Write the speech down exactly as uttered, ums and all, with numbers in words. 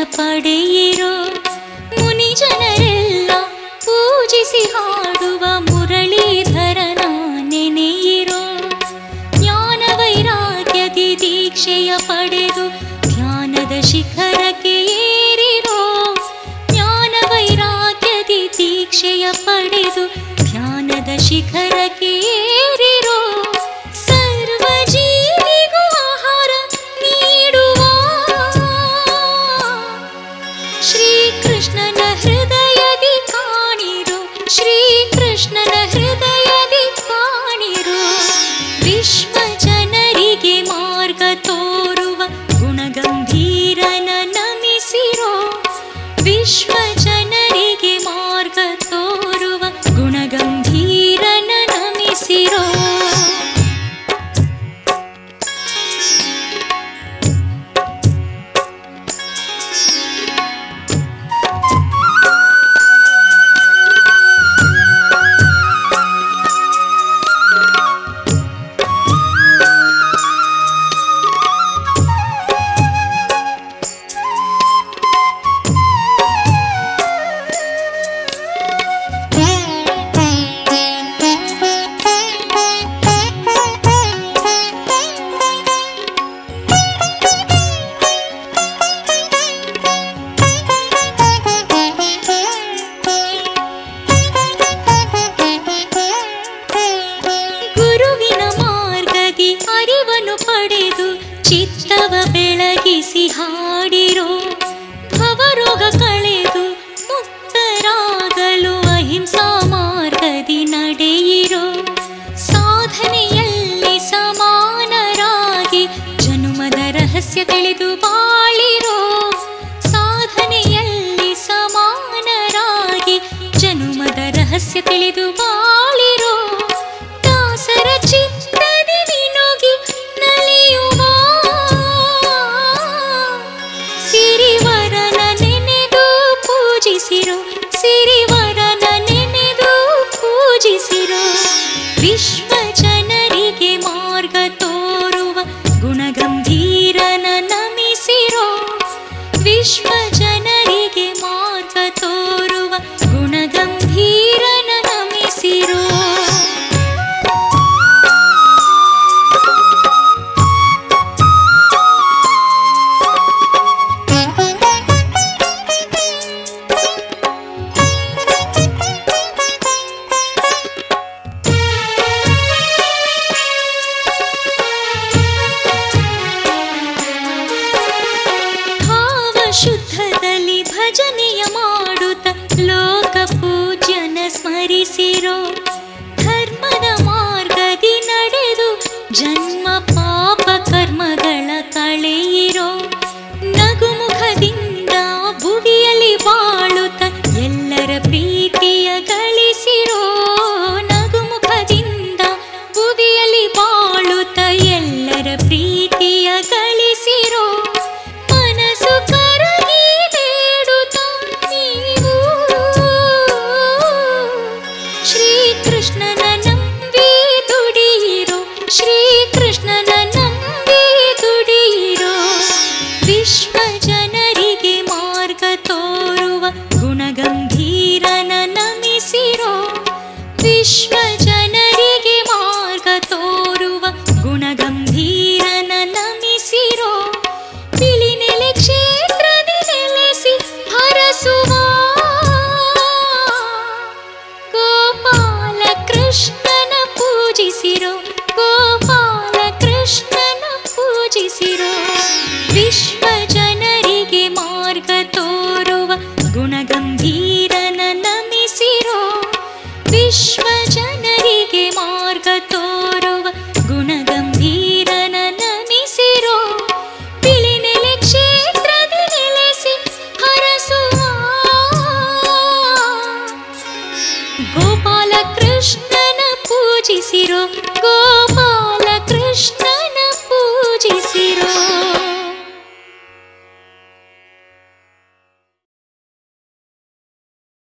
ಪಡೆಯಿರೋ. ಮುನಿ ಜನರೆಲ್ಲ ಪೂಜಿಸಿ ಹಾಡುವ ಮುರಳೀಧರನ ನೆನೆಯಿರೋ. ಜ್ಞಾನ ವೈರಾಗ್ಯದಿ ದೀಕ್ಷೆಯ ಪಡೆದು ಧ್ಯಾನದ ಶಿಖರಕ್ಕೆ ಏರಿರೋ. ಜ್ಞಾನ ವೈರಾಗ್ಯದಿ ದೀಕ್ಷೆಯ ಪಡೆದು ಧ್ಯಾನದ ಶಿಖರಕ್ಕೆ ಏರಿರೋ. ಸರ್ವ ಜೀವಿಗೂ ಆಹಾರ ನೀಡುವ ಶ್ರೀಕೃಷ್ಣನ ಹೃದಯದಿ ಕಾಣಿರೋ. ಶ್ರೀಕೃಷ್ಣನ ಹೃದಯದಿ ಕಾಣಿರೋ. ವಿಶ್ವ ಜನರಿಗೆ ಮಾರ್ಗ ತೋರುವ ಗುಣಗಂಭೀರನ ನಮಿಸಿರೋ. ವಿಶ್ವ ಜನರಿಗೆ ಮಾರ್ಗ ತೋರುವ ಗುಣಗಂಭೀರನ ನಮಿಸಿರೋ. ಚಿತ್ತವ ಬೆಳಗಿಸಿ ಹಾಡಿರೋ. ಭವರೋಗ ಕಳೆದು ಮುಕ್ತರಾಗಲು ಅಹಿಂಸಾ ಮಾರ್ಗದಿ ನಡೆಯಿರೋ. ಸಾಧನೆಯಲ್ಲಿ ಸಮಾನರಾಗಿ ಜನುಮದ ರಹಸ್ಯ ತಿಳಿದು ಬಾಳಿರೋ. ಸಾಧನೆಯಲ್ಲಿ ಸಮಾನರಾಗಿ ಜನುಮದ ರಹಸ್ಯ ತಿಳಿದು ಬಾಳಿರೋ. ದಾಸರ ಚಿತ್ತದಿ ನಿನುಗಿ ನಲಿಯುವ ಸಿರಿವರನ ನೆನೆದು ಪೂಜಿಸಿರೋ. ಸಿರಿವರನ ನೆನೆದು ಪೂಜಿಸಿರೋ. ವಿಶ್ವ ಜನರಿಗೆ ಮಾರ್ಗ ತೋರುವ ಗುಣಗಂಭೀರನ ನಮಿಸಿರೋ. ವಿಶ್ವ ಜನರಿಗೆ ಮಾರ್ಗ ತೋರುವ ಗುಣಗಂಭೀರನ ನಮಿಸಿರೋ. ಶುದ್ಧದಲ್ಲಿ ಭಜನೆಯ ಮಾಡುತ್ತ ಲೋಕ ಪೂಜ್ಯನ ಸ್ಮರಿಸಿರೋ. ಧರ್ಮದ ಮಾರ್ಗದಿ ನಡೆದು ಜನ್ಮ ಪಾಪ ಕರ್ಮಗಳ ಕಳೆಯಿರೋ. ನಗುಮುಖದಿಂದ ಭುವಿಯಲ್ಲಿ ಬಾಳುತ್ತ ಎಲ್ಲರ ಪ್ರೀತಿಯ ಗಳಿಸಿರೋ. ನಗುಮುಖದಿಂದ ಭುವಿಯಲ್ಲಿ ಬಾಳುತ್ತ ಎಲ್ಲರ ಪ್ರೀತಿಯ ಗಳಿಸಿರೋ. ಮನಸ್ಸು ಕರಗಿ ಬೇಡುತ್ತ ನೀವು ಶ್ರೀಕೃಷ್ಣನ ನಂಬಿ ದುಡಿಯಿರೋ. ಶ್ರೀಕೃಷ್ಣನ ನಂಬಿ ದುಡಿಯಿರೋ. ವಿಶ್ವ ಜನರಿಗೆ ಮಾರ್ಗ ತೋರುವ ಗುಣಗಂಭೀರನ ನಮಿಸಿರೋ. ವಿಶ್ವ ಜನರಿಗೆ ಮಾರ್ಗ ತೋರುವ ಗುಣಗಂಭೀರನ ನಮಿಸಿರೋ. ಬಿಳಿನೆಲೆ ಕ್ಷೇತ್ರದಿ ನೆಲೆಸಿ ಹರಸುವ ಗೋಪಾಲ ಕೃಷ್ಣನ ಪೂಜಿಸಿರೋ. ಗೋಪಾಲ ಕೃಷ್ಣನ ಪೂಜಿಸಿರೋ. ವಿಶ್ವ ಜನರಿಗೆ ಮಾರ್ಗ ತೋರುವ ಗುಣಗಂಭೀರನ ನಮಿಸಿರೋ. ವಿಶ್ವ ಜನರಿಗೆ ಮಾರ್ಗ ತೋರುವ ಗುಣಗಂಭೀರನ ನಮಿಸಿರೋ. ಬಿಳಿನೆಲೆ ಕ್ಷೇತ್ರದಿ ನೆಲೆಸಿ ಹರಸುವ ಗೋಪಾಲ ಕೃಷ್ಣನ ಪೂಜಿಸಿರೋ. ಗೋಪಾಲ ಕೃಷ್ಣ